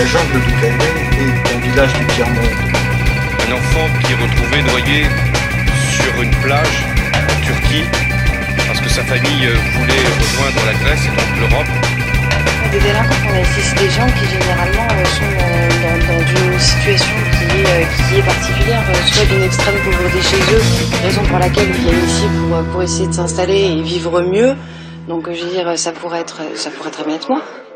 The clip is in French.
jungle de Cayenne et d'un village du tiers-monde. Un enfant qui est retrouvé noyé sur une plage en Turquie parce que sa famille voulait rejoindre la Grèce et donc l'Europe. Des délinquants qu'on a ici, c'est des gens qui généralement sont dans une situation qui est particulière, soit d'une extrême pauvreté chez eux, raison pour laquelle ils viennent ici pour essayer de s'installer et vivre mieux. Donc je veux dire, ça pourrait très bien être moi.